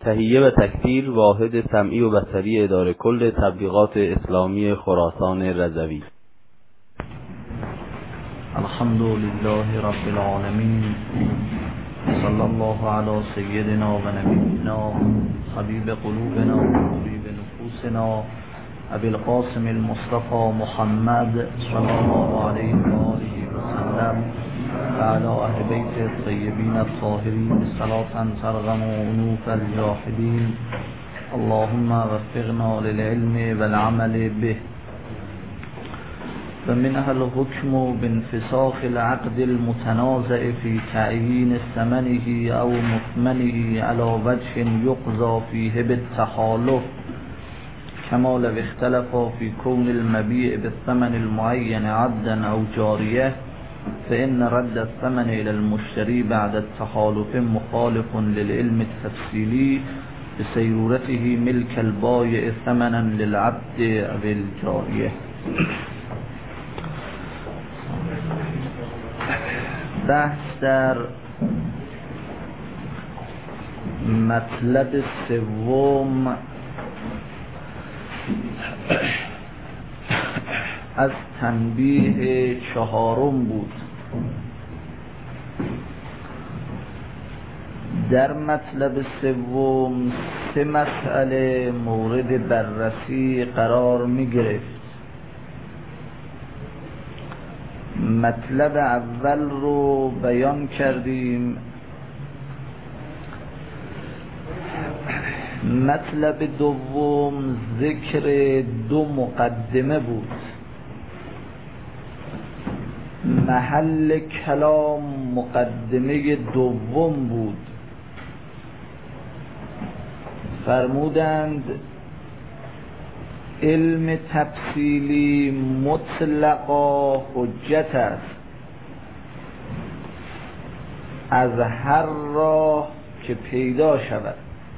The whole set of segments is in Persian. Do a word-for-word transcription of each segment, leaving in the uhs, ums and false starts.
تهیه و تکثیر واحد سمعی و بصری اداره کل تبلیغات اسلامی خراسان رضوی. الحمد لله رب العالمین، صلی الله علی سیدنا و نبینا حبیب قلوبنا و حبیب نفوسنا ابی القاسم المصطفى محمد صلی الله علیه و آله و سلم و علی اهل بیت الطیبین الطاهرین صلاة ترغم انوف الجاحدین. اللهم وفقنا للعلم والعمل به. ومنها الحكم بانفساخ العقد المتنازع في تعيين ثمنه أو مثمنه على وجه يقضى فيه بالتحالف، كما لو اختلف في كون المبيع بالثمن المعين عبدا أو جارية، فإن رد الثمن إلى المشتري بعد التحالف مخالف للعلم التفصيلي بسيرورته ملك البائع ثمنا للعبد أو الجارية. بحث در مطلب سوم از تنبیه چهارم بود. در مطلب سوم سه مسئله مورد بررسی قرار می گرفت. مطلب اول رو بیان کردیم. مطلب دوم ذکر دو مقدمه بود. محل کلام مقدمه دوم بود. فرمودند علم تفصیلی مطلقا حجت است از هر راه که پیدا شود،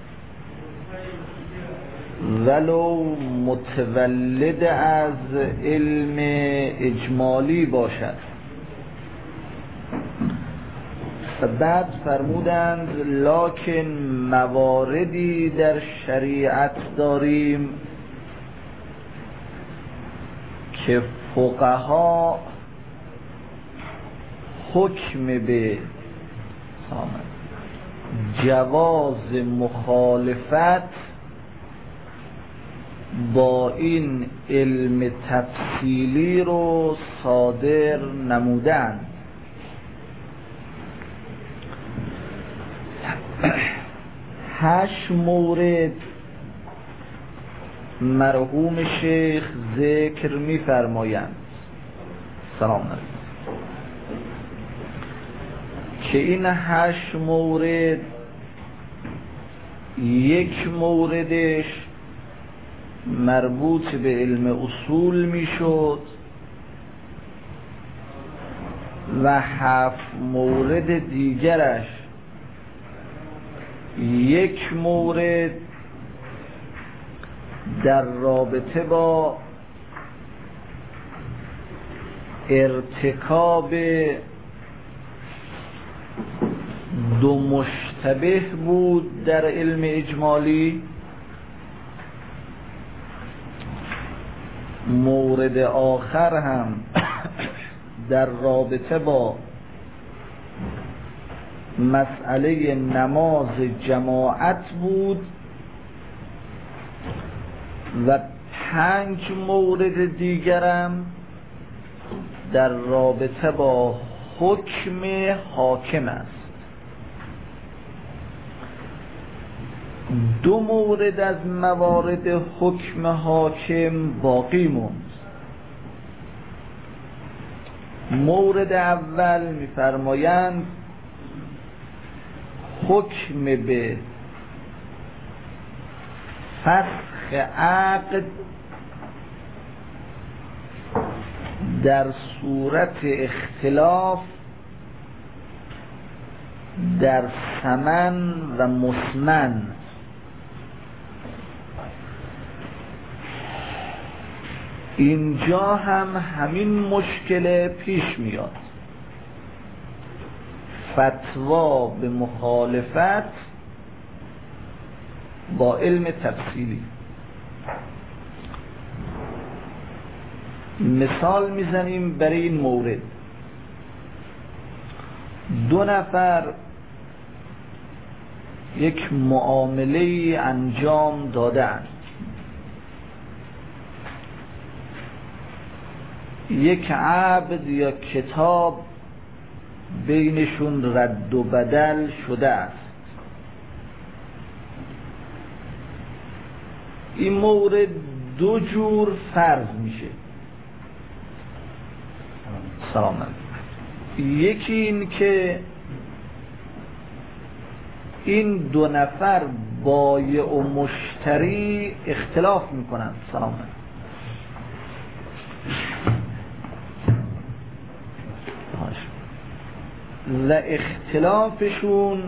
ولو متولد از علم اجمالی باشد. و بعد فرمودند لکن مواردی در شریعت داریم که فقها حکم به جواز مخالفت با این علم تفصیلی رو صادر نمودند. هشت مورد مرحوم شیخ ذکر می فرمایند سلام علیکم که این هشت مورد یک موردش مربوط به علم اصول می شد و هفت مورد دیگرش یک مورد در رابطه با ارتکاب دو مشتبه بود در علم اجمالی. مورد آخر هم در رابطه با مسئله نماز جماعت بود و پنج مورد دیگرم در رابطه با حکم حاکم است. دو مورد از موارد حکم حاکم باقی موند. مورد اول می‌فرمایند حکم به فسخ عقد در صورت اختلاف در ثمن و مثمن. اینجا هم همین مشکل پیش میاد. فتوا به مخالفت با علم تفصیلی. مثال میزنیم برای این مورد. دو نفر یک معامله انجام دادند، یک عبد یا کتاب بینشون رد و بدل شده است. این مورد دو جور فرض میشه. سلام علیکم. یکی این که این دو نفر بایع و مشتری اختلاف میکنن. سلام علیکم. و اختلافشون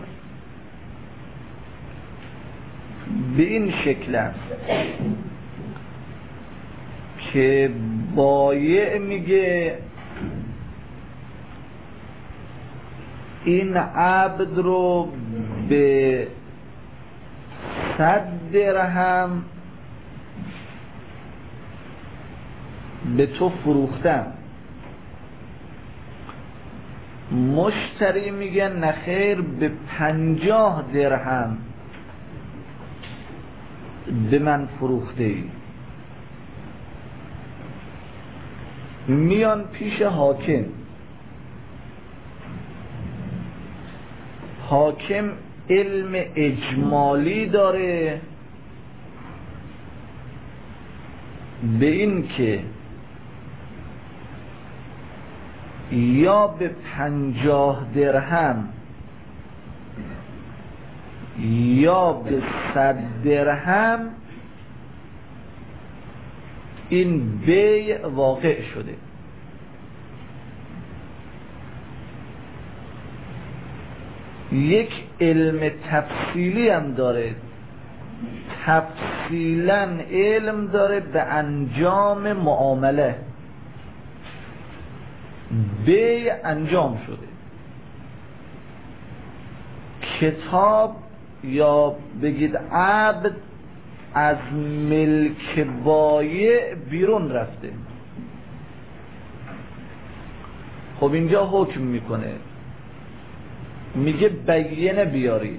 به این شکل است که بایع میگه این عبد رو به صد درهم به تو فروختم. مشتری میگه نخیر به پنجاه درهم به من فروخته ای. میان پیش حاکم. حاکم علم اجمالی داره به این که یا به پنجاه درهم یا به صد درهم این بیع واقع شده. یک علم تفصیلی هم داره، تفصیلا علم داره به انجام معامله. بیع انجام شده، کتاب یا بگید عبد از ملک بایع بیرون رفته. خب اینجا حکم میکنه، میگه بینه بیارید.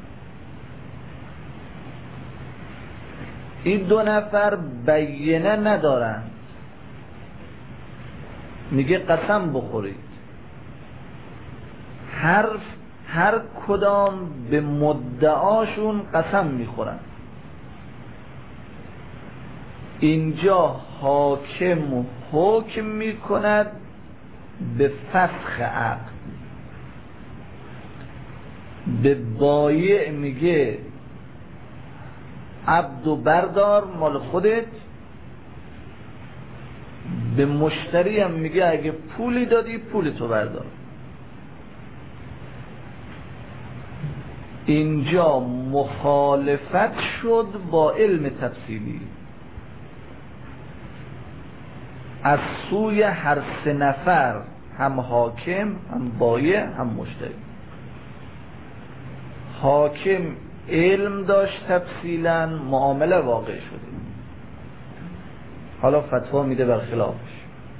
این دو نفر بینه ندارن، میگه قسم بخورید. هر هر کدام به مدعاشون قسم میخورن. اینجا حاکم حکم میکند به فسخ عقد. به بایع میگه عبد و بردار مال خودت. به مشتری هم میگه اگه پولی دادی پول تو بردار. اینجا مخالفت شد با علم تفصیلی از سوی هر سه نفر، هم حاکم، هم بایع، هم مشتری. حاکم علم داشت تفصیلا، معامله واقع شده، حالا فتوا میده برخلافش.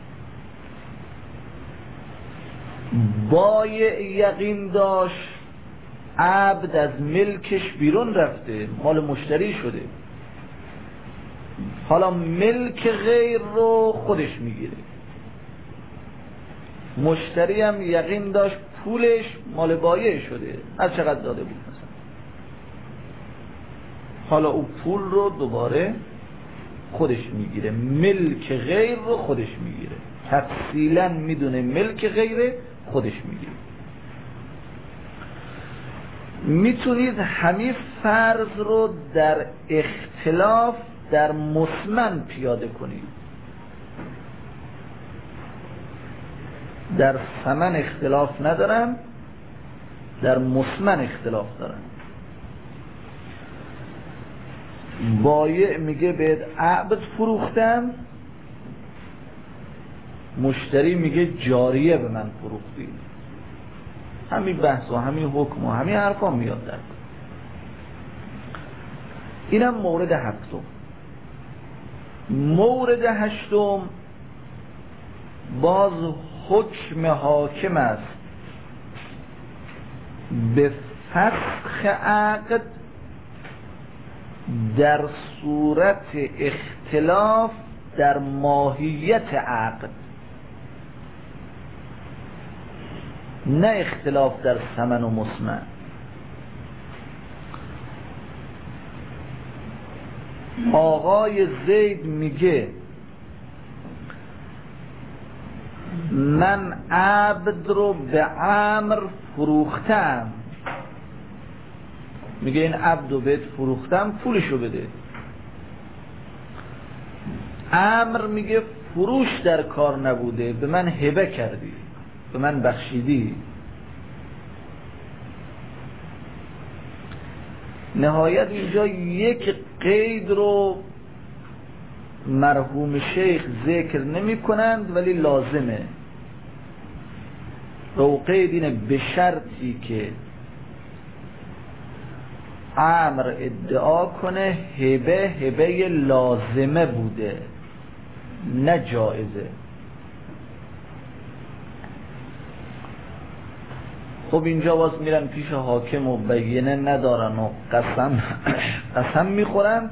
بایع یقین داشت عبد از ملکش بیرون رفته، مال مشتری شده، حالا ملک غیر رو خودش میگیره. مشتری هم یقین داشت پولش مال بایع شده، هر چقدر داده بود مثلا، حالا او پول رو دوباره خودش میگیره، ملک غیر رو خودش میگیره، تفصیلا میدونه ملک غیره خودش میگیره. میتونید همین فرض رو در اختلاف در مثمن پیاده کنید. در ثمن اختلاف ندارن، در مثمن اختلاف دارن. بایع میگه بهت عبد فروختم، مشتری میگه جاریه به من فروختی. همین بحث و همین حکم و همین حرفا میاد در. اینم مورد هفتم. مورد هشتم باز حکم حاکم است به فسخ عقد در صورت اختلاف در ماهیت عقد، نه اختلاف در ثمن و مسمع. آقای زید میگه من عبد رو به عمرو فروختم، میگه این عبد رو بهت فروختم، پولشو بده. عمرو میگه فروش در کار نبوده، به من هبه کردی، به من بخشیدی. نهایت اینجا یک قید رو مرحوم شیخ ذکر نمی کنند ولی لازمه. رو قید اینه به شرطی که عمرو ادعا کنه هبه هبه لازمه بوده نه جایزه. خب اینجا باز میرن پیش حاکم و بینه ندارن و قسم قسم میخورن.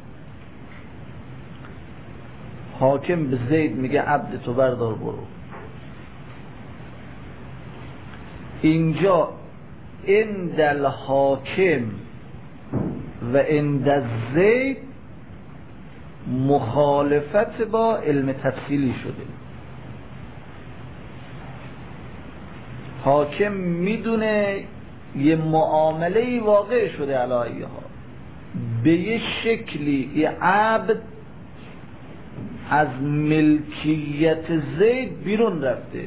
حاکم به زید میگه عبد تو بردار برو. اینجا عند الحاکم و عند زید مخالفت با علم تفصیلی شده. حاکم میدونه یه معامله واقع شده علایه ها، به یه شکلی یه عبد از ملکیت زید بیرون رفته،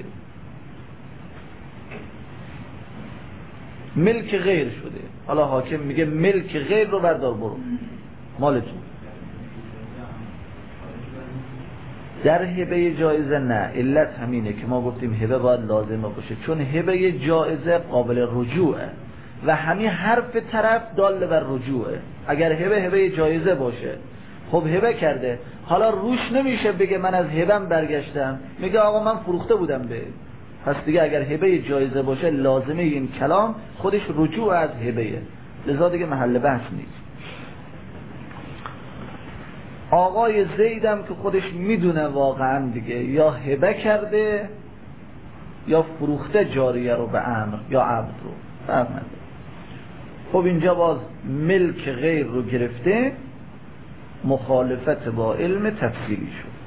ملک غیر شده. حالا حاکم میگه ملک غیر رو بردار برو، مالتون. در هبه جایزه نه، علت همینه که ما گفتیم هبه باید لازمه باشه، چون هبه جایزه قابل رجوعه و همین حرف طرف دال بر رجوعه. اگر هبه هبه جایزه باشه، خب هبه کرده، حالا روش نمیشه بگه من از هبم برگشتم، میگه آقا من فروخته بودم به. پس دیگه اگر هبه جایزه باشه لازمه این کلام خودش رجوع از هبه، لذا دیگه محل بحث نیست. آقای زیدم که خودش میدونه واقعا دیگه یا هبه کرده یا فروخته جاریه رو به عمرو یا عبد رو، فرق نداره. خب اینجا باز ملک غیر رو گرفته، مخالفت با علم تفصیلی شد.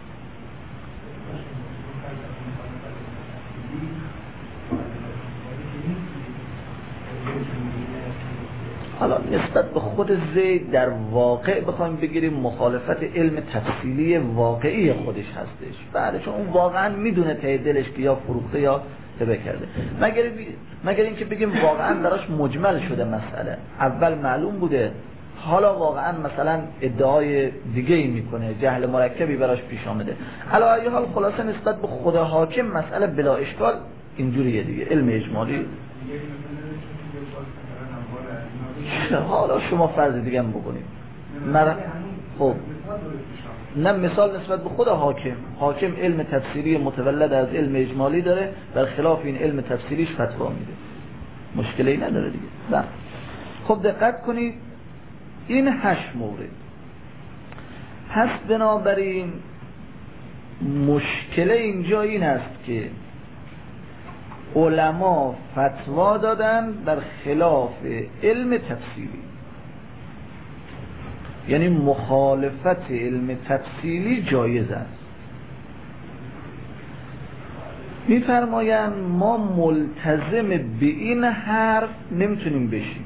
حالا نسبت به خود زید در واقع بخوایم بگیریم مخالفت علم تفصیلی واقعی خودش هستش. بله، چون اون واقعا میدونه ته دلش که یا فروخته یا هبه کرده. مگر مگر اینکه بگیم واقعا براش مجمل شده مسئله، اول معلوم بوده، حالا واقعا مثلا ادعای دیگه ای میکنه، جهل مرکبی براش پیش آمده. علی ای حال خلاصه نسبت به خود حاکم مسئله بلا اشکال اینجوریه دیگه، علم اجمالی. حالا شما فرض دیگه هم بکنید. مر... خب نه، مثال نسبت به خود حاکم. حاکم علم تفسیری متولد از علم اجمالی داره، بر خلاف این علم تفسیریش فتوا میده، مشکلی نداره دیگه. نه. خب دقت کنید، این هشت مورد هست. بنابراین مشکل اینجا این است که علما فتوا دادن بر خلاف علم تفصیلی، یعنی مخالفت علم تفصیلی جایز است. میفرمایند ما ملتزم به این حرف نمیتونیم بشیم،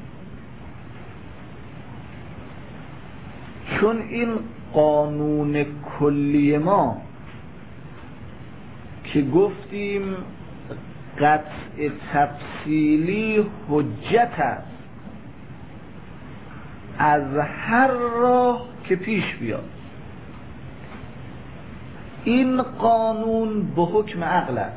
چون این قانون کلی ما که گفتیم قطع تفصیلی حجت است از هر راه که پیش بیاد. این قانون به حکم عقل است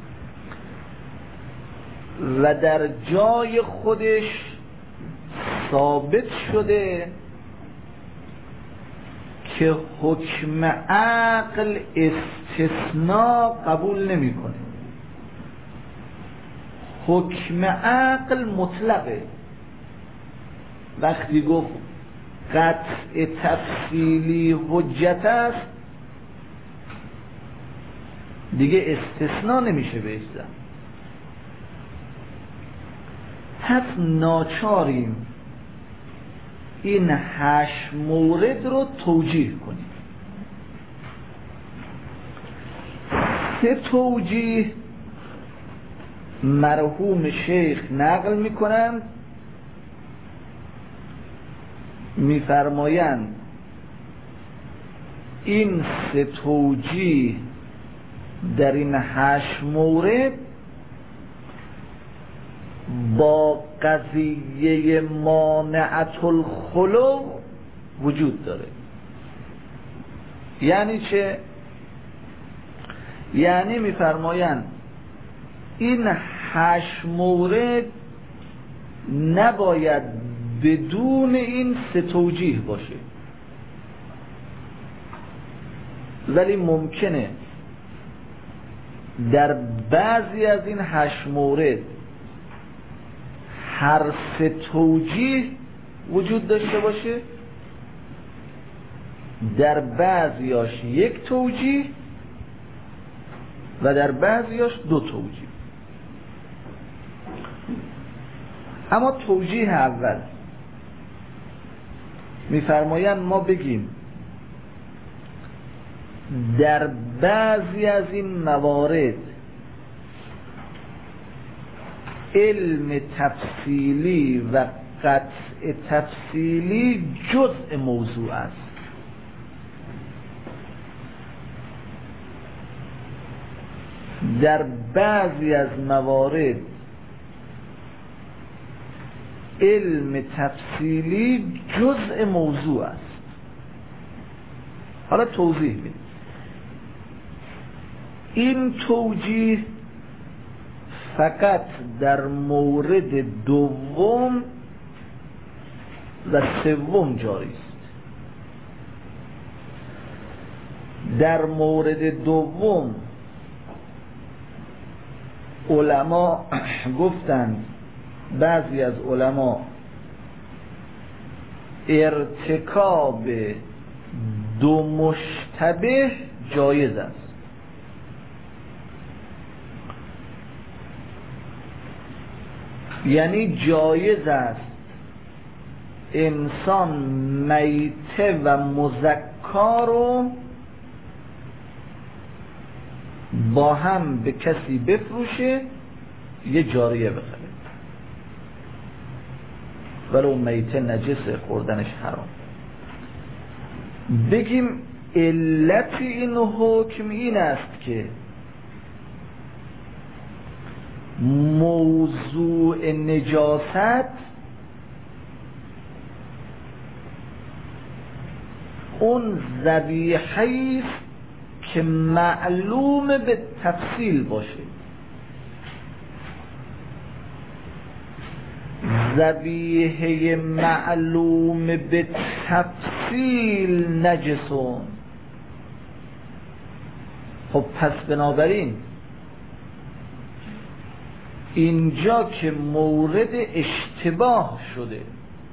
و در جای خودش ثابت شده که حکم عقل استثناء قبول نمیکنه. حکم عقل مطلقه. وقتی گفت قطع تفصیلی حجت است دیگه استثناء نمیشه بهش زد. پس ناچاریم این هشت مورد رو توجیه کنیم. سه توجیه مرحوم شیخ نقل میکنند، میفرمایند این سه توجیه در این هشت مورد با قضیه مانعت الخلو وجود داره. یعنی چه؟ یعنی میفرمایند این هشت مورد نباید بدون این سه توجیه باشه، ولی ممکنه در بعضی از این هشت مورد هر سه توجیه وجود داشته باشه، در بعضیاش یک توجیه و در بعضیاش دو توجیه. اما توجیه اول میفرمایند ما بگیم در بعضی از این موارد علم تفصیلی و قطع تفصیلی جزء موضوع است. در بعضی از موارد علم تفصیلی جزء موضوع است. حالا توضیح بدیم. این توجیه فقط در مورد دوم و سوم جاری است. در مورد دوم علما گفتند، بعضی از علما ارتکاب دو مشتبه جایز است. یعنی جایز است انسان میته و مزکا رو با هم به کسی بفروشه، یه جاریه بخره، ولو میته نجسه، خوردنش حرام. بگیم علت این حکم این است که موضوع نجاست اون ذبیحه‌ای است که معلوم به تفصیل باشه. ذبیحه معلوم به تفصیل نجسون. خب پس بنابراین اینجا که مورد اشتباه شده،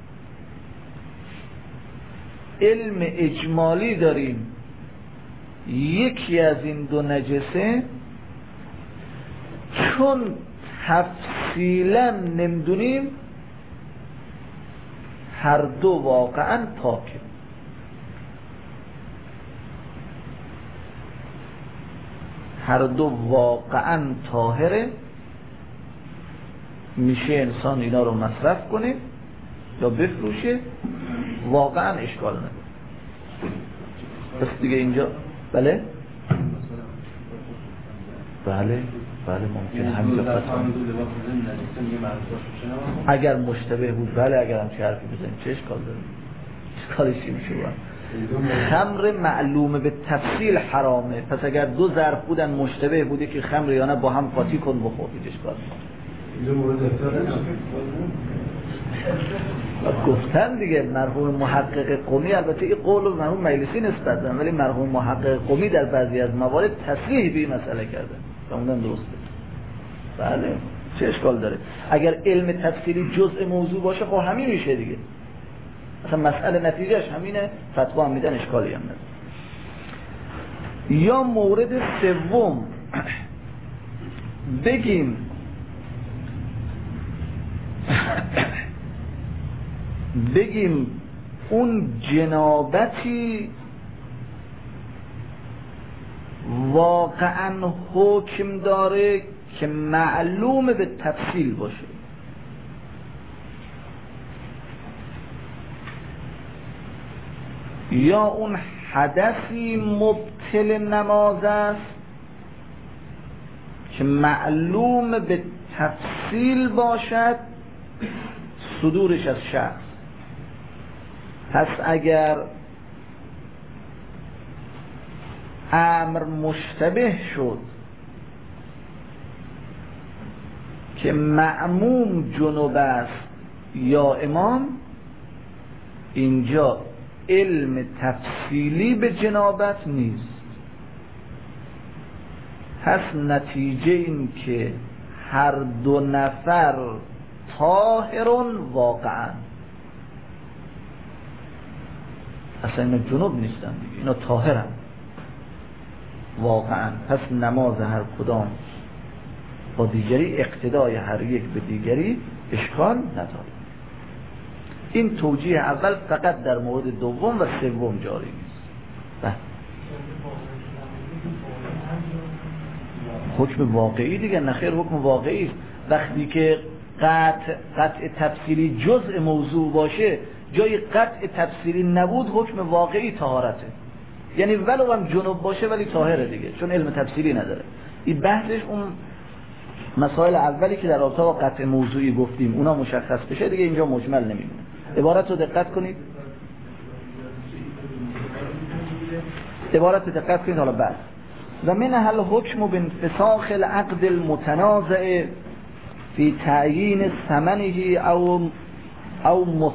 علم اجمالی داریم یکی از این دو نجسه، چون تفصیلا نمیدونیم هر دو واقعا پاکه. هر دو واقعا طاهره، میشه انسان اینا رو مصرف کنه یا بفروشه، واقعا اشکال نداره. پس دیگه اینجا بله بله بله ممکن همین اگر مشتبه بود، بله اگر هم چه حرفی بزنیم چه اشکال داره؟ اشکالش چی میشه؟ خمر معلومه به تفصیل حرامه، پس اگر دو ظرف بودن مشتبه بوده که خمر یا نه با هم قاطی کن بخور، هیچ اشکال نداره. و گفتن دیگه مرحوم محقق قمی، البته این قول مرحوم مجلسی نسبت دادن، ولی مرحوم محقق قمی در بعضی از موارد تصریح به این مسئله کرده و اونم درسته. بله چه اشکال داره؟ اگر علم تفسیری جزء موضوع باشه خب همین میشه دیگه، اصلا مسئله نتیجهش همینه، فتوا هم میدن، اشکالی هم نداره. یا مورد سوم بگیم بگیم اون جنابتی واقعا حکم داره که معلوم به تفصیل باشه، یا اون حدثی مبطل نماز است که معلوم به تفصیل باشد صدورش از شخص. پس اگر امر مشتبه شد که مأموم جنوب است یا امام، اینجا علم تفصیلی به جنابت نیست. پس نتیجه این که هر دو نفر طاهرون واقعا، اصلا اینا جنوب نیستن دیگه، اینا طاهرن واقعا. پس نماز هر کدام با دیگری، اقتدای هر یک به دیگری اشکال نداره. این توجیه اول فقط در مورد دوم و سوم جاری نیست. بله. حکم واقعی دیگه، نخیر حکم واقعی است. وقتی که قطع قطع تفصیلی جزء موضوع باشه، جای قطع تفصیلی نبود، حکم واقعی طهارته. یعنی ولو هم جنوب باشه ولی طاهره دیگه، چون علم تفصیلی نداره. این بحثش اون مسائل اولی که در رابطه با قطع موضوعی گفتیم اونا مشخص بشه دیگه، اینجا مجمل نمیمونه. عبارت رو دقت کنید، عبارت رو دقت کنید. حالا بعد و من هل حکم بانفساخ العقد المتنازع فی تعیین ثمنه او او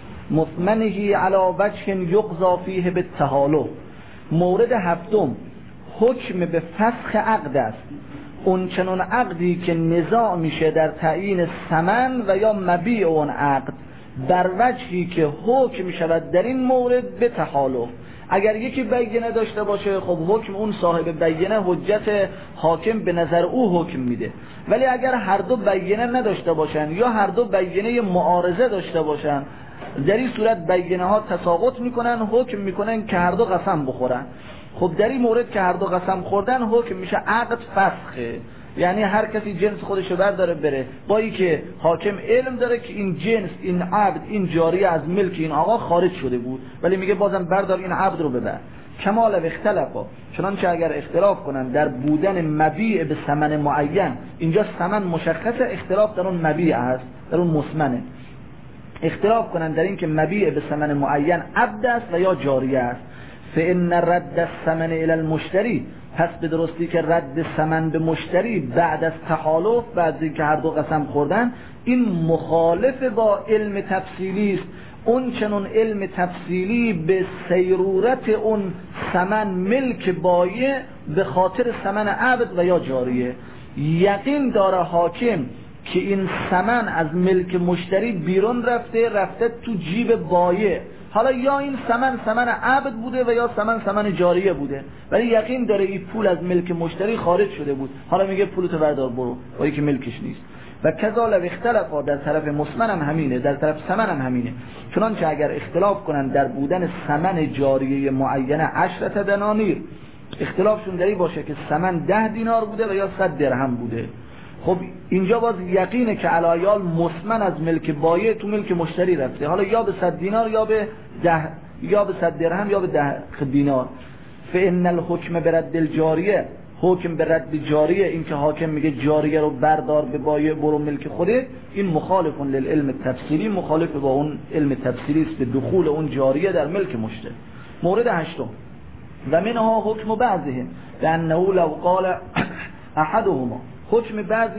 مثمنه علی وجه یقضى فیه بالتحالف. مورد هفتم حکم به فسخ عقد است، اون چنون عقدی که نزاع میشه در تعیین ثمن و یا مبیع اون عقد بر وجهی که حکم میشود در این مورد به تحالف. اگر یکی بینه داشته باشه خب حکم اون صاحب بینه، حجت حاکم به نظر او حکم میده. ولی اگر هر دو بینه نداشته باشن یا هر دو بینه معارضه داشته باشن، در این صورت بینه ها تساقط میکنن، حکم میکنن که هر دو قسم بخورن. خب در این مورد که هر دو قسم خوردن حکم میشه عقد فسخه، یعنی هر کسی جنس خودشو برداره بره، با این که حاکم علم داره که این جنس، این عبد، این جاریه از ملک این آقا خارج شده بود، ولی میگه بازم بردار این عبد رو ببر. کمال و اختلافا، چنانچه اگر اختلاف کنن در بودن مبیع به ثمن معین، اینجا ثمن مشخصه، اختلاف در اون مبیع است، در اون مثمنه. اختلاف کنن در این که مبیع به ثمن معین عبد است و یا جاریه است. فإن رد الثمن الى المشتری، پس به درستی که رد ثمن به مشتری بعد از تحالف، بعد از اینکه هر دو قسم خوردن، این مخالف با علم تفصیلی است. اون چنون علم تفصیلی به سیرورت اون ثمن ملک بایع به خاطر ثمن عبد و یا جاریه. یقین داره حاکم که این ثمن از ملک مشتری بیرون رفته، رفته تو جیب بایع. حالا یا این ثمن ثمن عبد بوده و یا ثمن ثمن جاریه بوده، ولی یقین داره این پول از ملک مشتری خارج شده بود، حالا میگه پولتو بردار برو، با اینکه ملکش نیست. و کذا لو اختلافا، در طرف مثمن هم همینه، در طرف ثمن هم همینه. چنانچه اگر اختلاف کنن در بودن ثمن جاریه معینه عشرت دنانیر، اختلافشون در این باشه که ثمن ده دینار بوده و یا صد درهم بوده، خب اینجا باز یقینه که علایال مثمن از ملک بایع تو ملک مشتری رفته، حالا یا به صد دینار یا به ده یا به صد درهم یا به ده دینار. فإن الحکم برد الجاریه، حکم به رد جاریه، این که حاکم میگه جاریه رو بردار به بایع برو ملک خوده، این مخالف للعلم تفصیلی، مخالف با اون علم تفصیلی است به دخول اون جاریه در ملک مشتری. مورد هشتم و منها حکم بعضهم لانه لو قال احدهما، حکم بعضی از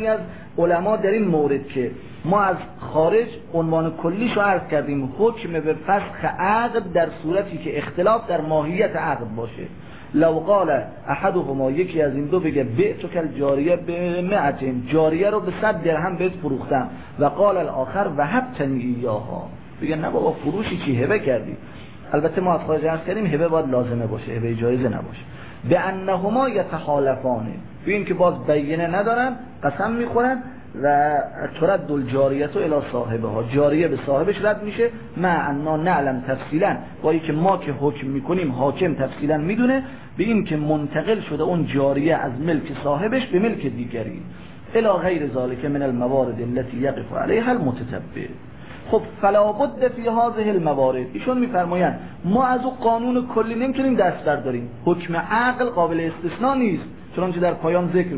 علما در این مورد که ما از خارج عنوان کلیش رو عرض کردیم، حکم به فسخ عقد در صورتی که اختلاف در ماهیت عقد باشه. لو قال احدهما، یکی از این دو بگه بعتک الجاریه بمئتین، جاریه رو به صد درهم بهت فروختم، و قال الاخر وهبتنی ایاها، بگه نه بابا فروشی چی، هبه کردی. البته ما از خارج عرض کردیم هبه باید لازمه باشه، هبه جایزه نباشه. به انهما یتحالفانه، ببین که باز بینه ندارن، قسم میخورن و ترد الجاریه الی صاحبها، جاریه به صاحبش رد میشه. مع انا نعلم تفصیلا، با اینکه ما که حکم میکنیم حاکم تفصیلا میدونه به این که منتقل شده اون جاریه از ملک صاحبش به ملک دیگری. الی غیر ذلك من الموارد التي يقف عليها المتتبع. خب فلا بد فی هذه الموارد، ایشون میفرمایند ما از اون قانون کلی نمیتونیم دست برداریم، حکم عقل قابل استثناء نیست، چنانچه در پایان ذکر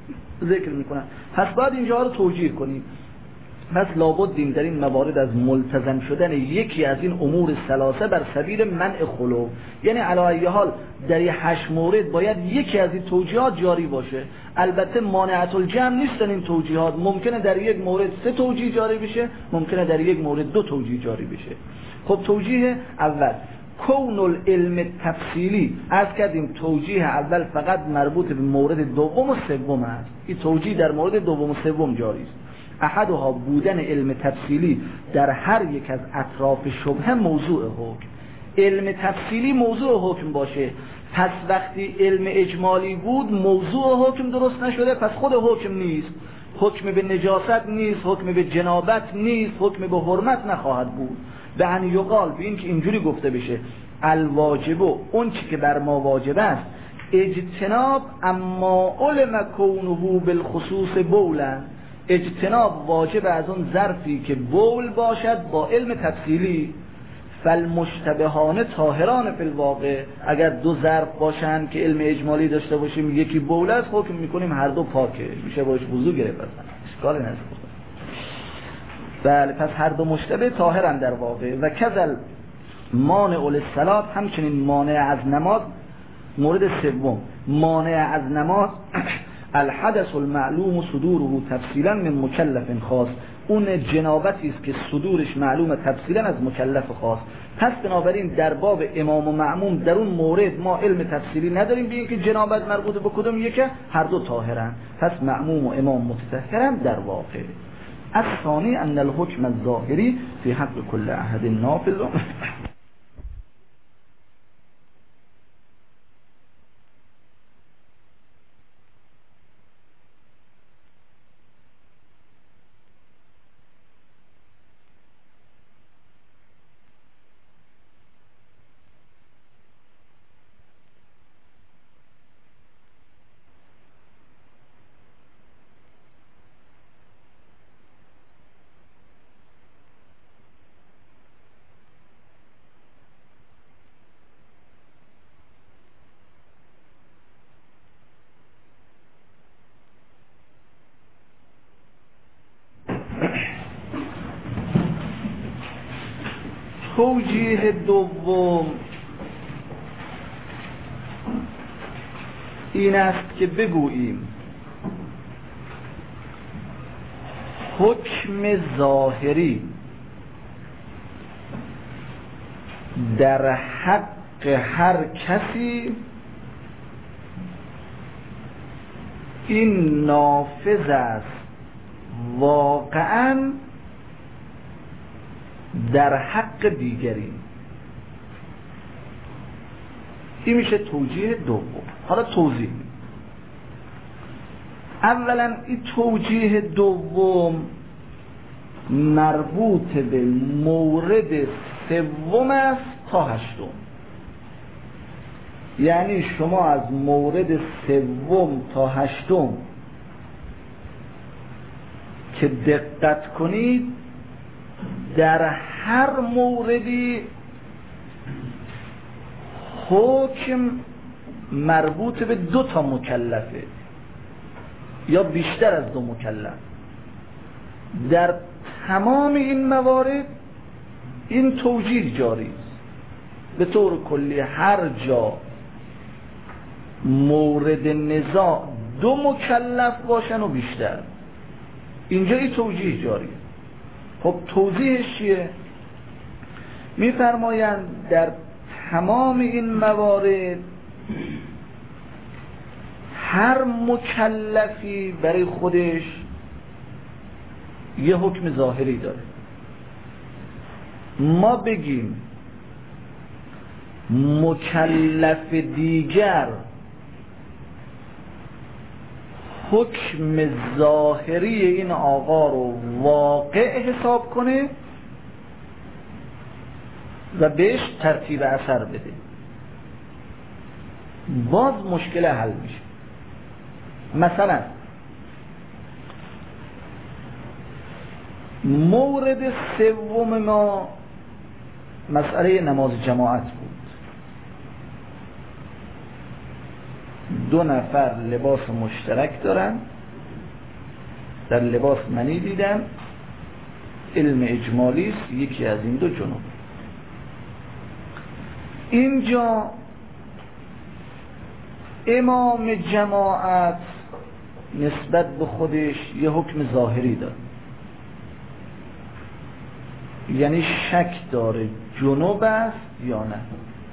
ذکر میکنن، پس باید اینجا رو توجیه کنیم. پس لابد دیم در این موارد از ملتزم شدن یکی از این امور ثلاثه بر سبیل منع خلو، یعنی علی ای حال در این هشت مورد باید یکی از این توجیهات جاری باشه. البته مانعت الجمع نیستن این توجیهات، ممکنه در یک مورد سه توجیه جاری بشه، ممکنه در یک مورد دو توجیه جاری بشه. خب توجیه اول کون العلم تفصیلی، عرض کردیم توجیه اول فقط مربوط به مورد دوم و سوم است، این توجیه در مورد دوم و سوم جاری است. احدها بودن علم تفصیلی در هر یک از اطراف شبهه موضوع حکم. علم تفصیلی موضوع حکم باشه، پس وقتی علم اجمالی بود موضوع حکم درست نشده، پس خود حکم نیست، حکم به نجاست نیست، حکم به جنابت نیست، حکم به حرمت نخواهد بود. به ان یقال، به این که اینجوری گفته بشه الواجب، اون چی که بر ما واجب است، اجتناب اما علم کونه بالخصوص بولا، اجتناب واجب از اون ظرفی که بول باشد با علم تفصیلی. فالمشتبهان طاهران فی الواقع، اگر دو ظرف باشن که علم اجمالی داشته باشیم یکی بول است، حکم میکنیم هر دو پاکه، میشه باش وضو گرفت، اشکالی نداره. بله، پس هر دو مشتبه طاهرن در واقع. و کذل مانع الصلات، همچنین مانع از نماز. مورد سوم مانع از نماز الحدث المعلوم صدوره تفصیلا من مکلف خاص، اون جنابتی است که صدورش معلومه تفصیلا از مکلف خاص. پس بنابراین در باب امام و معموم در اون مورد ما علم تفصیلی نداریم به اینکه جنابت مربوط به کدوم یکه، هر دو طاهرن، پس معموم و امام متطهرن در واقع. الثانی ان الحکم الظاهری فی حق کل احد نافذ. توجیه دوم این است که بگوییم حکم ظاهری در حق هر کسی این نافذ است واقعاً در حق دیگری. این میشه توجیه دوم. حالا توضیح. اولا این توجیه دوم مربوط به مورد سوم است تا هشتم، یعنی شما از مورد سوم تا هشتم که دقت کنید در هر موردی حکم مربوط به دو تا مکلفه یا بیشتر از دو مکلف. در تمام این موارد این توجیه جاری است. به طور کلی هر جا مورد نزاع دو مکلف باشن و بیشتر، اینجا این توجیه جاریه. خب توضیحش چیه؟ میفرمایند در تمام این موارد هر مکلفی برای خودش یه حکم ظاهری داره. ما بگیم مکلف دیگر حکم ظاهری این آقا رو واقع حساب کنه و بهش ترتیب اثر بده، باز مشکل حل میشه. مثلا مورد سوم ما مسئله نماز جماعت بود. دو نفر لباس مشترک دارن، در لباس منی دیدن، علم اجمالی است، یکی از این دو جنوب. اینجا امام جماعت نسبت به خودش یه حکم ظاهری داره، یعنی شک داره جنوب است یا نه.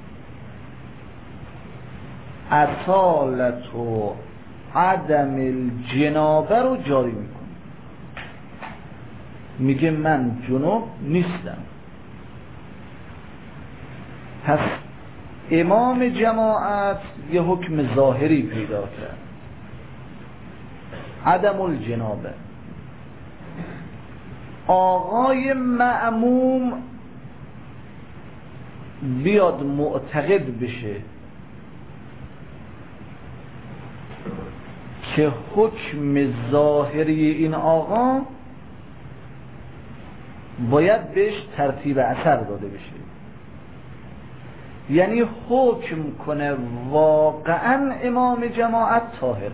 اصالت و عدم الجنابه رو جاری میکنه، میگه من جنوب نیستم. پس امام جماعت یه حکم ظاهری پیدا کرد، عدم الجنابه. آقای مأموم بیاد معتقد بشه که حکم ظاهری این آقا باید بهش ترتیب اثر داده بشه، یعنی حکم کنه واقعا امام جماعت طاهره.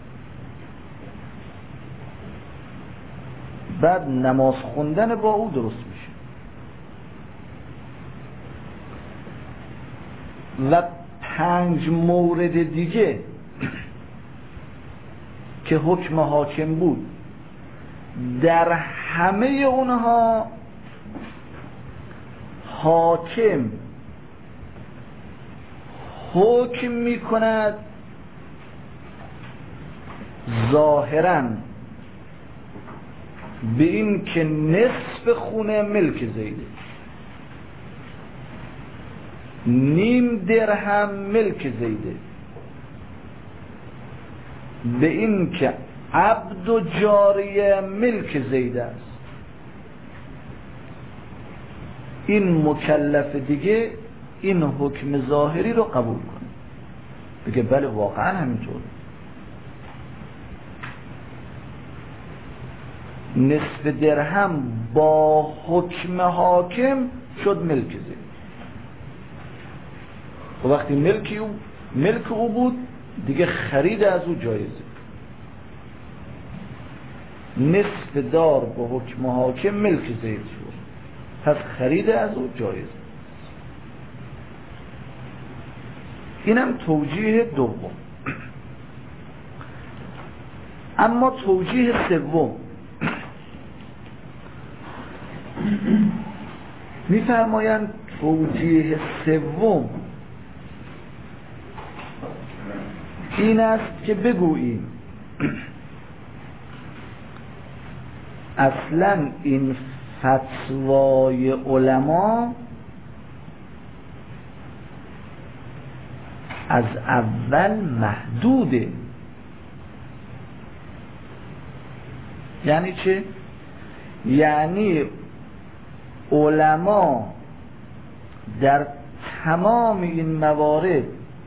بعد نماز خوندن با او درست میشه. و پنج مورد دیگه که حکم حاکم بود، در همه اونها حاکم حکم میکند ظاهراً به این که نصف خونه ملک زیده، نیم درهم ملک زیده، به این که عبد و جاریه ملک زیده است. این مکلف دیگه این حکم ظاهری رو قبول کنه، بگه بله واقعا همینطور. نصف درهم با حکم حاکم شد ملک زید. و وقتی ملکی او ملک او بود دیگه خرید از او جایزه. نصف دار با حکم حاکم ملک زید شد، پس خرید از او جایزه. اینم توجیه دوم. اما توجیه سوم میفرمایند توجیه سوم این است که بگوییم اصلا این فتوای علما از اول محدوده. یعنی چه؟ یعنی علما در تمام این موارد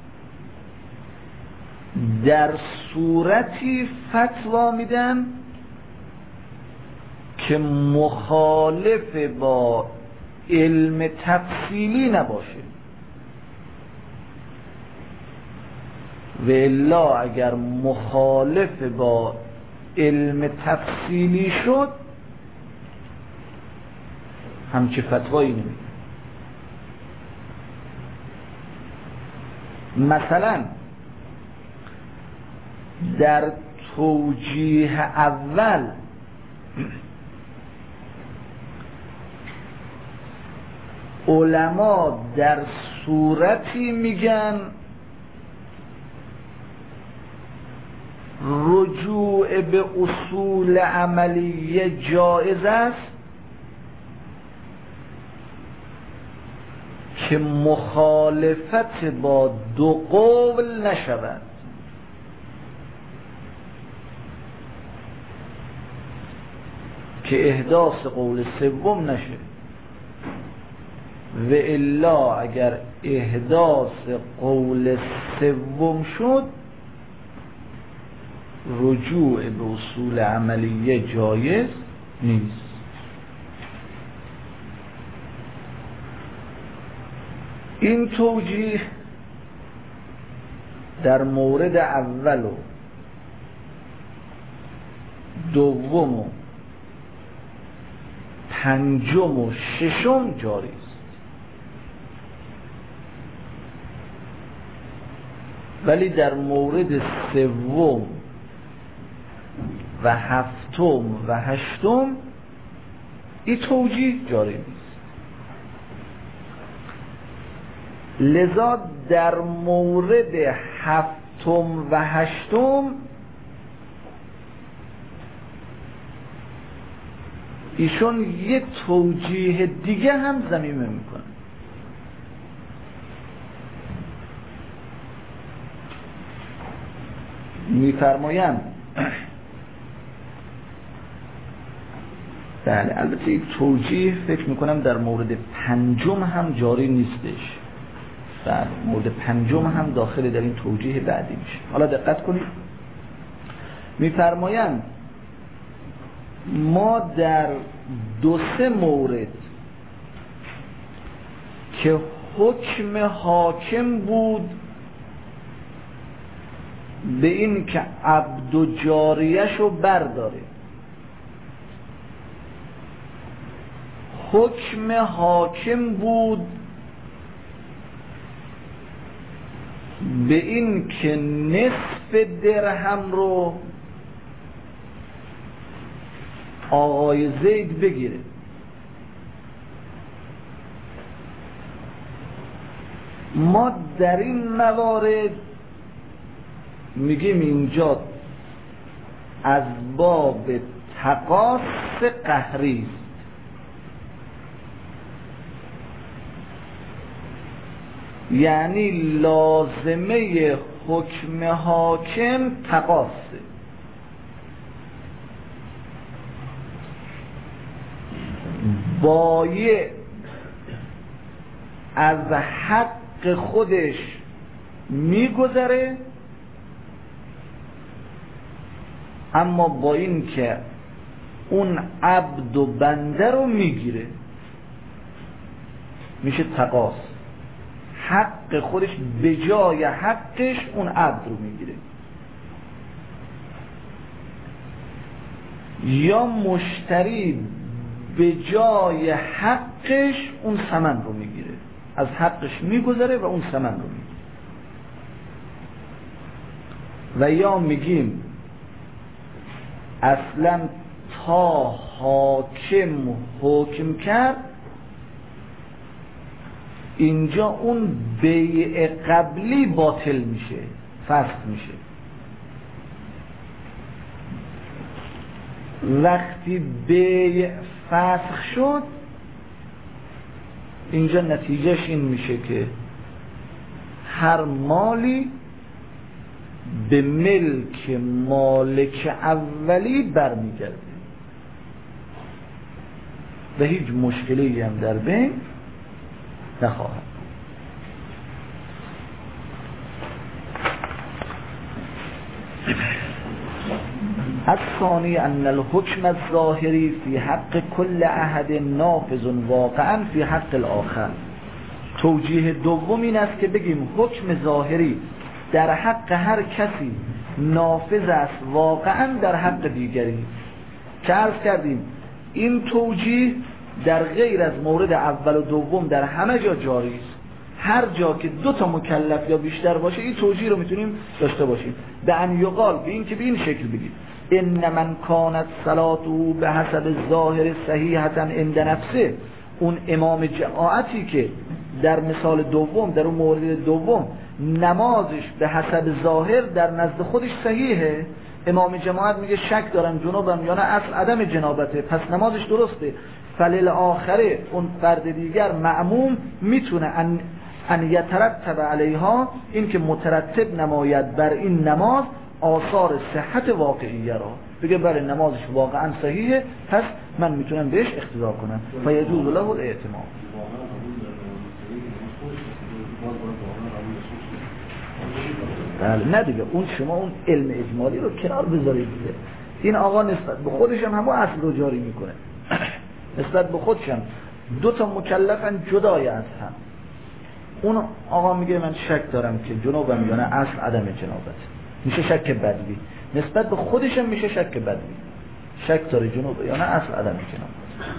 در صورتی فتوا میدن که مخالف با علم تفصیلی نباشه، و الا اگر مخالف با علم تفصیلی شد همچه فتوایی نمیده. مثلا در توجیه اول علما در صورتی میگن رجوع به اصول عملی جایز است که مخالفت با دو قول نشود. که احداث قول سوم نشه، و الا اگر احداث قول سوم شد رجوع به اصول عملیه جایز نیست. این توجیه در مورد اول و دوم و پنجم و ششم جاری است، ولی در مورد سوم و هفتم و هشتم این توجیه جاری نیست. لذا در مورد هفتم و هشتم ایشون یه توجیه دیگه هم ضمیمه میکنه. میفرمایند بله، البته این توجیه فکر میکنم در مورد پنجم هم جاری نیستش، بله مورد پنجم هم داخل در این توجیه بعدی میشه. حالا دقت کنید، میفرمایند ما در دو سه مورد که حکم حاکم بود به این که عبد و جاریه‌شو برداره، حکم حاکم بود به این که نصف درهم رو آقای زید بگیره، ما در این موارد میگیم اینجا از باب تقاص قهری است. یعنی لازمه حکم حاکم تقاصه، بایع از حق خودش میگذره، اما با این که اون عبد و بنده رو میگیره میشه تقاص، حق خودش به جای حقش اون عبد رو میگیره، یا مشتری به جای حقش اون ثمن رو میگیره، از حقش میگذره و اون ثمن رو میگیره. و یا میگیم اصلا تا حاکم حکم کرد اینجا اون بیع قبلی باطل میشه، فسخ میشه. وقتی بیع فسخ شد اینجا نتیجهش این میشه که هر مالی به ملک مالک اولی برمیگرده و هیچ مشکلی هم در بین نخواهد. الثانی ان الحکم الظاهری فی حق کل احد نافذ واقعا فی حق الاخر. توجیه دوم این است که بگیم حکم ظاهری در حق هر کسی نافذ است واقعا در حق دیگری. که عرض کردیم این توجیه در غیر از مورد اول و دوم در همه جا جاری است. هر جا که دو تا مکلف یا بیشتر باشه این توجیه رو میتونیم داشته باشیم. به ان یقال، به این که به این شکل بگید ان من کانت صلاته به حسب الظاهر صحیحة عند نفسه، اون امام جماعتی که در مثال دوم، در اون مورد دوم نمازش به حسب ظاهر در نزد خودش صحیحه، امام جماعت میگه شک دارم جنوبم یا نه اصل عدم جنابته، پس نمازش درسته، فلیل آخره اون فرد دیگر مأموم میتونه ان ان یترتب علیها، این که مترتب نماید بر این نماز آثار صحت واقعیه را، بگه بله نمازش واقعا صحیحه، پس من میتونم بهش اقتدا کنم، فیجوز له الاعتماد. بله نه دیگه، اون شما اون علم اجمالی رو کنار بذارید دیگه. این آقا نسبت به خودش هم همون اصل رو جاری میکنه، نسبت به خودش هم دو تا مکلفن جدای از هم. اون آقا میگه من شک دارم که جنوبم یا نه اصل عدم جنابت، میشه شک بدوی، نسبت به خودش هم میشه شک بدوی، شک داره جنوب یا نه اصل عدم جنابت.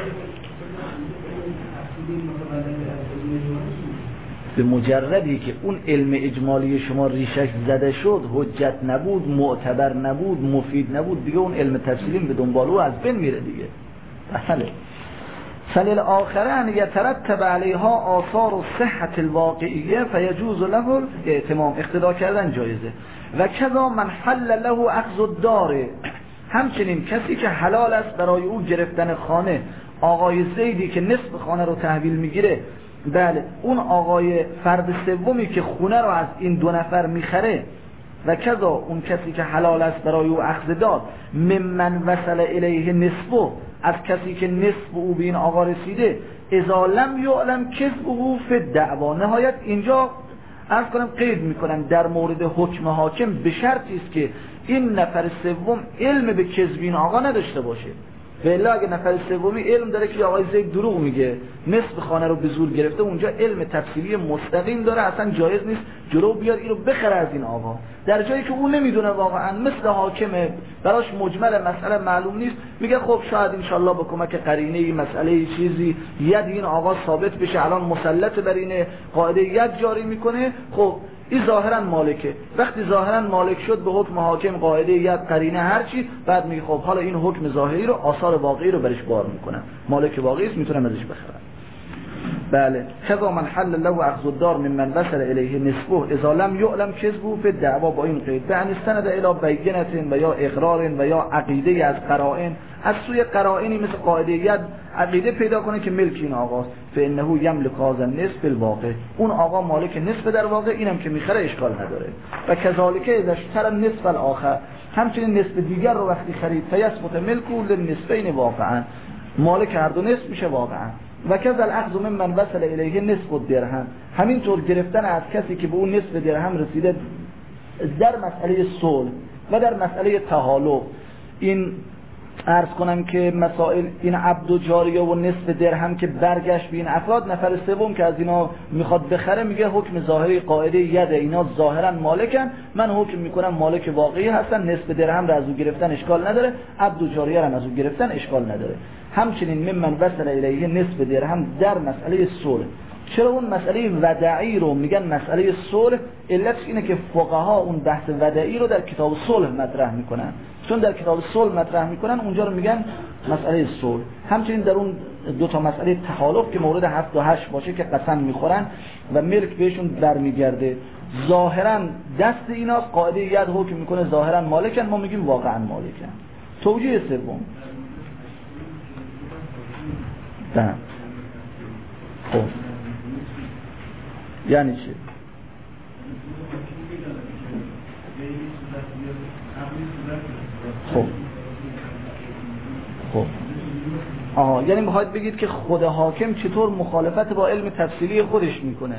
به مجردی که اون علم اجمالی شما ریشش زده شد، حجت نبود، معتبر نبود، مفید نبود، دیگه اون علم تفصیلی به دنبالو از بین میره دیگه. بله. فلیل آخره ان یترتب علیها آثار و صحت الواقعیه فیجوز له الاعتمام، اقتدا کردن جایزه. و کذا من حل له اخذ الدار، همچنین کسی که حلال است برای او گرفتن خانه، آقای زیدی که نصف خانه رو تحویل میگیره، بله اون آقای فرد سومی که خونه رو از این دو نفر میخره، و کذا اون کسی که حلال است برای او اخذ داد، ممن وصل الیه نصفه، از کسی که نصف او به این آقا رسیده، اذا لم یعلم کذبه فی الدعوا. نهایت اینجا عرض کنم قید میکنم در مورد حکم حاکم به شرطی است که این نفر سوم علم به کذب این آقا نداشته باشه، و الا اگه نفر سومی علم داره که آقای زید دروغ میگه، نصف خانه رو به زور گرفته، اونجا علم تفصیلی مستقیم داره، اصلا جایز نیست جلو بیاد اینو بخره از این آقا، در جایی که اون نمیدونه واقعا، مثل حاکمه براش مجمل مسئله معلوم نیست، میگه خب شاید انشالله با کمک قرینه ای مسئله چیزی ید این آقا ثابت بشه، الان مسلط بر اینه، قاعده ید جاری میکنه، خب این ظاهرا مالکه، وقتی ظاهرا مالک شد به حکم حاکم قاعده ید قرینه هرچی، بعد میگه خب حالا این حکم ظاهری رو آثار واقعی رو برش بار میکنم، مالک واقعی است میتونم ازش بخرم. بله کذا من حل له اخذ الدار ممن وصل الیه نصفه اذا لم یعلم کذبه فی الدعوا، با این قید به ان استند الی بینه و یا اقرار و یا عقیده از قرائن، از سوی قرائنی مثل قاعده ید عقیده پیدا کنه که ملک این آقاست، فانه یملک هذا النصف الواقع، اون آقا مالک نصف در واقع، اینم که میخره اشکال نداره. و کذالک اذا اشترى النصف الاخر، همچنین نصف دیگر رو وقتی خرید فیثبت ملکه للنصفین واقعا، مالک هر دو نصف میشه واقعا. و کذا الاخذ ممن وصل الیه نصف الدرهم، همینطور گرفتن از کسی که به اون نصف درهم رسیده در مسئله صلح و در مسئله تحالف. این عرض کنم که مسائل این عبد و جاریه و نصف درهم که برگشت به این افراد، نفر سوم که از اینا میخواد بخره میگه حکم ظاهری قاعده ید اینا ظاهرا مالکن، من حکم میکنم مالک واقعی هستن، نصف درهم را از او گرفتن اشکال نداره، عبد و جاریه را از او گرفتن اشکال نداره. همچنین ممن وصل الیه نصف درهم در مسئله صلح. چرا اون مسئله ودعی رو میگن مسئله صلح؟ علتش اینه که فقها اون بحث ودعی رو در کتاب صلح مطرح میکنن، چون در کتاب صلح مطرح میکنن اونجا رو میگن مسئله صلح. همچنین در اون دو تا مسئله تحالف که مورد هفت و هشت باشه که قسم میخورن و ملک بهشون برمیگرده، ظاهرا دست ایناست، قاعده ید حکم میکنه ظاهرا مالکن، ما میگیم واقعا مالکن. توجیه سوم ده. خب یعنی چی؟ خب خب آها، یعنی میخواید بگید که خود حاکم چطور مخالفت با علم تفصیلی خودش میکنه.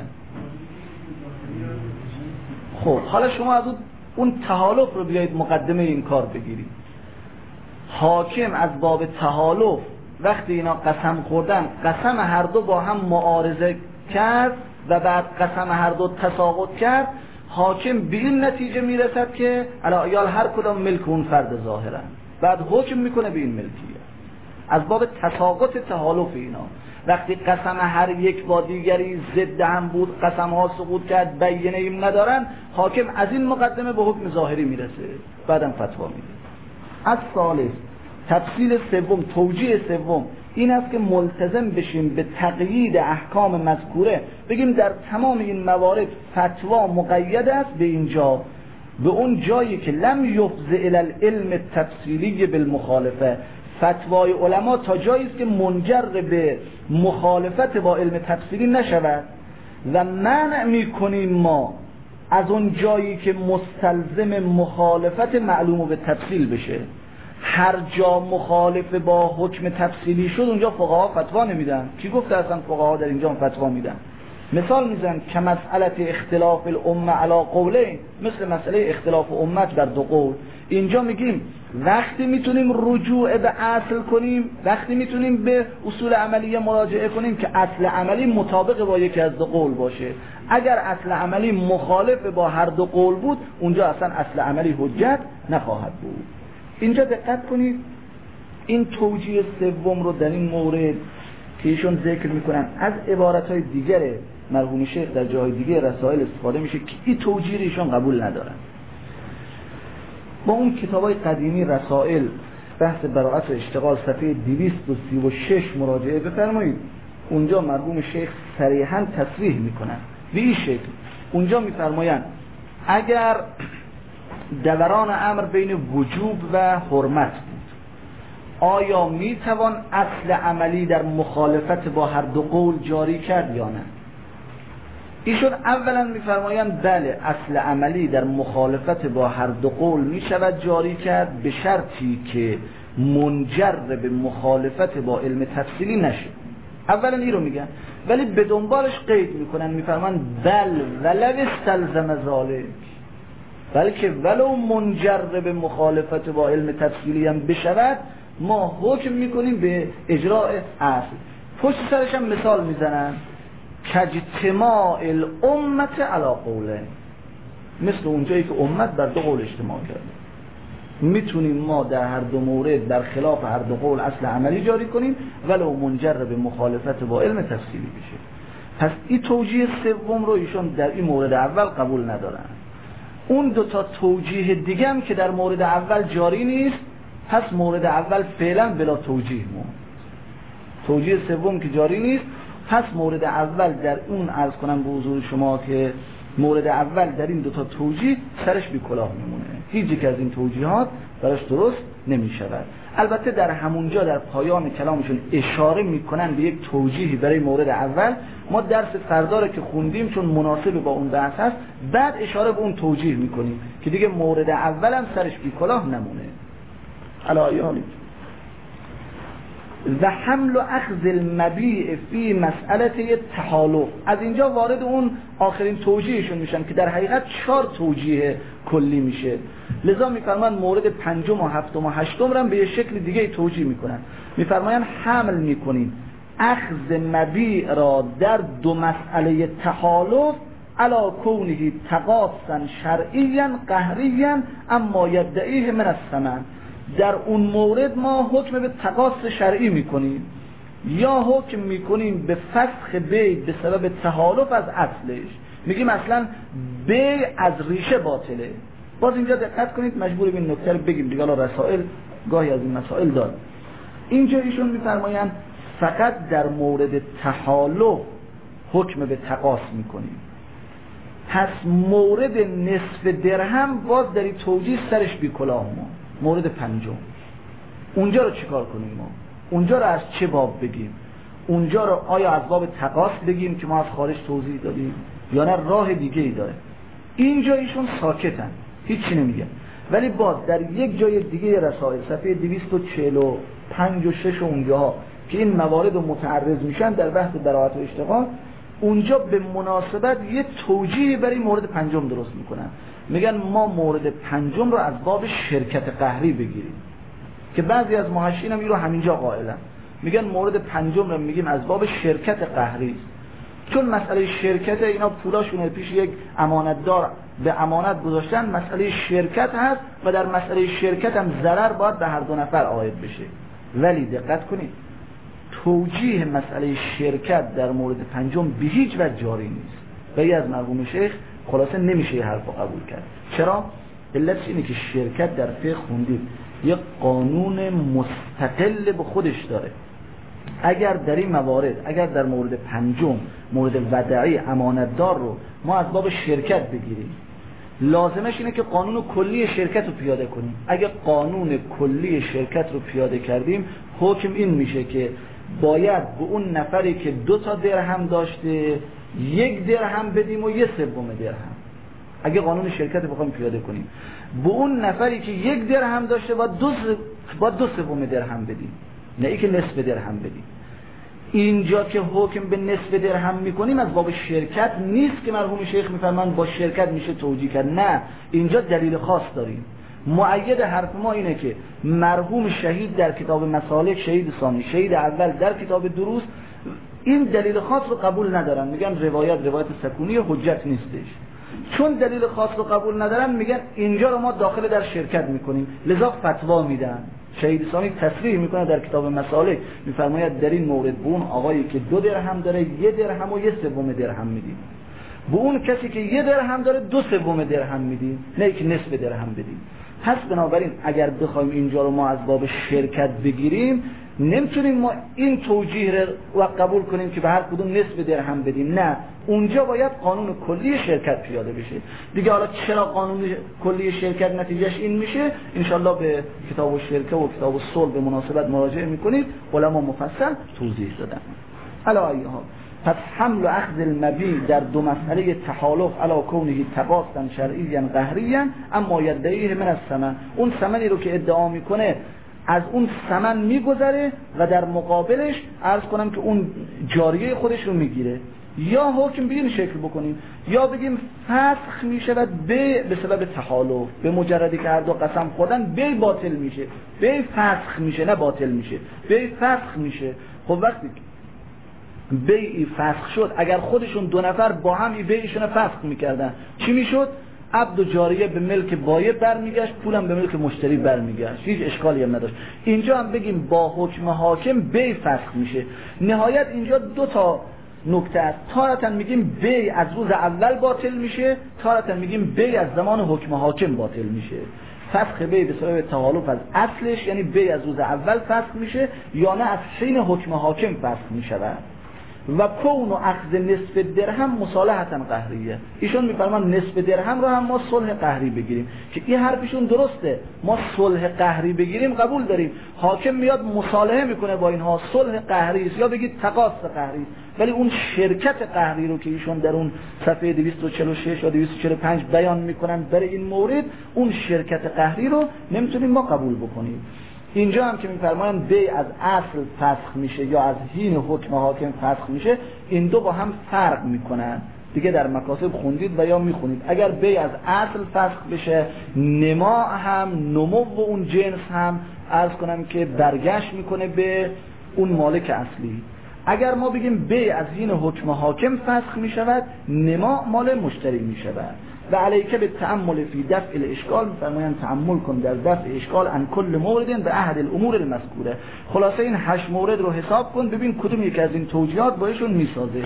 خب حالا شما از اون تحالف رو بیایید مقدمه این کار بگیرید. حاکم از باب تحالف وقتی اینا قسم خوردن، قسم هر دو با هم معارضه کرد و بعد قسم هر دو تساقط کرد، حاکم به این نتیجه میرسد که الایال هر کدام ملک اون فرد ظاهرا، بعد حکم میکنه به این ملکیت از باب تساقط تحالف اینا. وقتی قسم هر یک با دیگری ضد هم بود، قسم ها سقوط کرد، بینه ایم ندارن، حاکم از این مقدمه به حکم ظاهری میرسه، بعدم فتوا میده. از ثالث، تفصیل سوم، توجیه سوم این است که ملتزم بشیم به تقیید احکام مذکوره، بگیم در تمام این موارد فتوا مقید است به اینجا، به اون جایی که لم یفض الی العلم التفصیلی بالمخالفه، فتوای علما تا جایی است که منجر به مخالفت با علم تفصیلی نشود و منع میکنیم ما از اون جایی که مستلزم مخالفت معلوم به تفصیل بشه. هر جا مخالف با حکم تفصیلی شد اونجا فقها فتوا نمیدن. کی گفته اصلا فقها در اینجا فتوا میدن؟ مثال میزن که مسئله اختلاف الامه علی قولین، مثل مسئله اختلاف امت بر دو قول. اینجا میگیم وقتی میتونیم رجوع به اصل کنیم، وقتی میتونیم به اصول عملیه مراجعه کنیم که اصل عملی مطابق با یکی از دو قول باشه. اگر اصل عملی مخالف با هر دو قول بود اونجا اصلا اصل عملی حجت نخواهد بود. اینجا دقت کنید، این توجیه سوم رو در این مورد که ایشون ذکر میکنن از عبارتهای دیگر مرحوم شیخ در جای دیگه رسائل استفاده میشه که این توجیه ایشون قبول ندارن. با اون کتابای قدیمی رسائل بحث براءت و اشتغال صفحه دویست و سی و شش مراجعه بفرمایید. اونجا مرحوم شیخ صریحا تصریح میکنن به این شکل، اونجا میفرمایند اگر دوران امر بین وجوب و حرمت بود آیا میتوان اصل عملی در مخالفت با هر دو قول جاری کرد یا نه؟ ایشون اولا میفرمایند بله، اصل عملی در مخالفت با هر دو قول میشود جاری کرد به شرطی که منجر به مخالفت با علم تفصیلی نشه. اولا این رو میگن، ولی به دنبالش قید میکنن، میفرمایند بل ولو استلزم ذالک، بلکه ولو منجر به مخالفت با علم تفصیلی هم بشود ما حکم میکنیم به اجراء اصل. پشت سرش هم مثال میزنن کاجتماع الامت علی قوله، مثل اونجایی که امت بر دو قول اجتماع کرده. میتونیم ما در هر دو مورد در خلاف هر دو قول اصل عملی جاری کنیم ولو منجر به مخالفت با علم تفصیلی بشه. پس این توجیه سوم رو ایشون در این مورد اول قبول ندارن. اون دو تا توجیه دیگه هم که در مورد اول جاری نیست، پس مورد اول فعلا بلا توجیه مون. توجیه سوم که جاری نیست، پس مورد اول در اون عرض کنم به حضور شما که مورد اول در این دو تا توجیه سرش بی کلاه میمونه، هیچ یک از این توجیهات براش درست نمیشود. البته در همونجا در پایان کلامشون اشاره میکنن به یک توجیهی برای مورد اول. ما درس فردا که خوندیم چون مناسب با اون بحث هست، بعد اشاره به اون توجیه میکنیم که دیگه مورد اول هم سرش بی کلاه نمونه. علایانی و حمل و اخذ المبیع فی مسئله تحالف، از اینجا وارد اون آخرین توجیهشون میشن که در حقیقت چهار توجیه کلی میشه. لذا میفرمان مورد پنجم و هفتم و هشتم رو به یه شکل دیگه توجیه میکنن. میفرمایند حمل میکنیم اخذ مبیع را در دو مسئله تحالف علا کونه تقاصا شرعیا قهریا اما یدعیه من الثمن. در اون مورد ما حکم به تقاص شرعی میکنیم یا حکم میکنیم به فسخ بیع به سبب تحالف از اصلش، میگیم اصلا بیع از ریشه باطله. باز اینجا دقت کنید، مجبور به این نکته رو بگیم دیگه، رسائل گاهی از این مسائل داره. اینجا ایشون میفرمایند فقط در مورد تحالف حکم به تقاص میکنیم. پس مورد نصف درهم باز در این توجیه سرش بی کلاه ما. مورد پنجم اونجا رو چیکار کنیم ما؟ اونجا رو از چه باب بگیم؟ اونجا رو آیا از باب تقاص بگیم که ما از خارج توضیح دادیم یا نه راه دیگه ای داره؟ اینجا ایشون ساکتن، هیچی نمیگن. ولی باز در یک جای دیگه رسائل صفحه دویست و چهل و پنج و شش اونجا که این موارد رو متعرض میشن در بحث براءت و اشتغال، اونجا به مناسبت یه توجیه برای مورد پنجم درست میکنن. میگن ما مورد پنجم رو از باب شرکت قهری بگیریم که بعضی از محشین هم این رو همینجا قائلن. میگن مورد پنجم رو میگیم از باب شرکت قهری، چون مسئله شرکت اینا پولاشونه پیش یک امانتدار به امانت گذاشتن، مسئله شرکت هست و در مسئله شرکت هم ضرر باید به هر دو نفر عاید بشه. ولی دقت کنید توجیه مسئله شرکت در مورد پنجم به هیچ وجه جاری نیست و ای از مرحوم شیخ خلاصه نمیشه یه حرف قبول کرد. چرا؟ علت اینه که شرکت در فقه خوندید یک قانون مستقل به خودش داره. اگر در این موارد، اگر در مورد پنجم، مورد ودعی امانتدار رو ما از باب شرکت بگیریم، لازمش اینه که قانون کلی شرکت رو پیاده کنیم. اگر قانون کلی شرکت رو پیاده کردیم، حکم این میشه که باید به اون نفری که دو تا درهم داشته یک درهم بدیم و یه سوم درهم. اگه قانون شرکت بخوایم پیاده کنیم، به اون نفری که یک درهم داشته باید دو با دو سوم درهم بدیم، نه ای که نصف درهم بدیم. اینجا که حکم به نصف درهم میکنیم از باب شرکت نیست که مرحوم شیخ میفرمان با شرکت میشه توجیه کرد. نه، اینجا دلیل خاص داریم. مؤید حرف ما اینه که مرحوم شهید در کتاب مسالک، شهید ثانی، شهید اول در کتاب دروس این دلیل خاص رو قبول ندارن، میگن روایت روایت سکونی حجت نیستش. چون دلیل خاص رو قبول ندارن میگن اینجا رو ما داخل در شرکت میکنیم، لذا فتوا میدن. شهید ثانی تصریح میکنه در کتاب مسالک، میفرماید در این مورد به اون آقایی که دو درهم داره یه درهم و یه سوم درهم میدیم، به اون کسی که یه درهم داره دو سوم درهم میدیم، نه که نصف درهم بدیم. پس بنابراین اگر بخوایم اینجا رو ما از باب شرکت بگیریم، نمیتونیم ما این توجیه رو قبول کنیم که به هر کدوم نصف درهم بدیم. نه، اونجا باید قانون کلی شرکت پیاده بشه. دیگه حالا چرا قانون کلی شرکت نتیجهش این میشه، انشالله به کتاب الشرکه و کتاب الصلح به مناسبت مراجعه میکنید، علما مفصل توضیح دادن. علا ایها، پس حمل و اخذ المبی در دو مسئله تحالف علا کونه تقاصا شرعیا قهریا اما یدعیه من الثمن، اون ثمنی رو که ادعا میکنه از اون ثمن میگذره و در مقابلش عرض کنم که اون جاریه خودش رو میگیره. یا حکم به این شکل بکنیم، یا بگیم فسخ میشه و بی به سبب تحالف، به مجردی که هر دو قسم خوردن بی باطل میشه، بی فسخ میشه نه باطل میشه، بی فسخ میشه. خب وقتی بیعی فسخ شد، اگر خودشون دو نفر با هم بیعشون فسخ میکردن چی میشد؟ عبد و جاریه به ملک بایع برمیگشت، پولم به ملک مشتری برمیگشت، هیچ اشکالی هم نداشت. اینجا هم بگیم با حکم حاکم بیع فسخ میشه. نهایت اینجا دو تا نکته است. تارتا میگیم بیع از روز اول باطل میشه، تارتا میگیم بیع از زمان حکم حاکم باطل میشه. فسخ بیع به سبب تحالف از اصلش، یعنی بیع از روز اول فسخ میشه یا نه از حین حکم حاکم فسخ میشود. و کون و اخذ نصف درهم مصالحتا قهریه، ایشون میفرمان نصف درهم رو هم ما صلح قهری بگیریم، که این حرفشون درسته. ما صلح قهری بگیریم قبول داریم، حاکم میاد مصالحه میکنه با اینها، صلح قهری است یا بگید تقاص قهری، ولی اون شرکت قهری رو که ایشون در اون صفحه دویست و چهل و شش و دویست و چهل و پنج بیان میکنن برای این مورد، اون شرکت قهری رو نمیتونیم ما قبول بکنیم. اینجا هم که میفرمایند بیع از اصل فسخ میشه یا از حین حکم حاکم فسخ میشه، این دو با هم فرق میکنن. دیگه در مکاسب خوندید و یا میخونید. اگر بیع از اصل فسخ بشه، نما هم، نمو و اون جنس هم عرض کنم که برگشت میکنه به اون مالک اصلی. اگر ما بگیم بیع از حین حکم حاکم فسخ میشود، نما مال مشتری میشود. و علیکه به تأمل فی دفع الاشکال، میفرمایند تأمل کن در دفع اشکال ان کل مورد به احد الامور المذکوره. خلاصه این هشت مورد رو حساب کن، ببین کدوم یک از این توجیهات بایشون میسازه.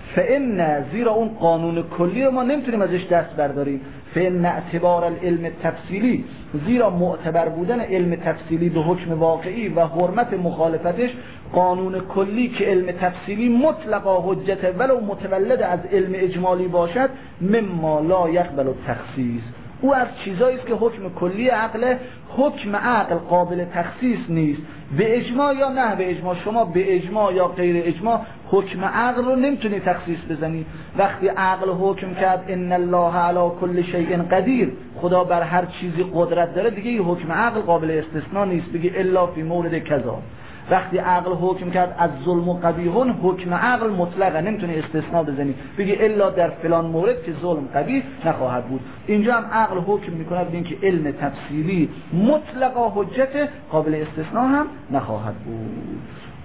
فإن زیرا اون قانون کلی رو ما نمیتونیم ازش دست برداریم. فإن اعتبار العلم تفصیلی، زیرا معتبر بودن علم تفصیلی به حکم واقعی و حرمت مخالفتش، قانون کلی که علم تفصیلی مطلقا حجت ولو متولد از علم اجمالی باشد، مما لا یقبل التخصیص، او از چیزایی است که حکم کلی عقل، حکم عقل قابل تخصیص نیست به اجماع یا نه به اجماع. شما به اجماع یا غیر اجماع حکم عقل رو نمیتونی تخصیص بزنی. وقتی عقل حکم کرد ان الله علی کل شیء قدیر، خدا بر هر چیزی قدرت داره، دیگه این حکم عقل قابل استثناء نیست، بگی الا فی مورد کذا. وقتی عقل حکم کرد از ظلم و قبیحون، حکم عقل مطلقه، نمیتونی استثناء بزنی بگی الا در فلان مورد که ظلم قبیح نخواهد بود. اینجا هم عقل حکم میکنه بگیم که علم تفصیلی مطلقا حجت، قابل استثناء هم نخواهد بود.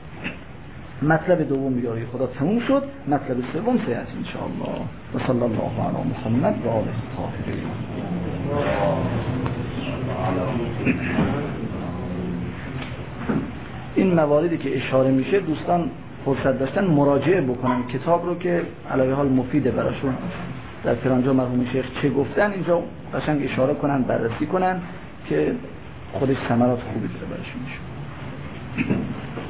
مطلب دوم بیاری خدا تموم شد، مطلب سوم سیاست ان شاء الله. و صلی الله علی محمد و آله الطاهرین. این مواردی که اشاره میشه دوستان فرصت داشتن مراجعه بکنن کتاب رو که علی حال مفیده براشون. در فرانجا مرحوم شیخ چه گفتن اینجا قشنگ اشاره کنن، بررسی کنن که خودش ثمرات خوبی داره براشون میشه.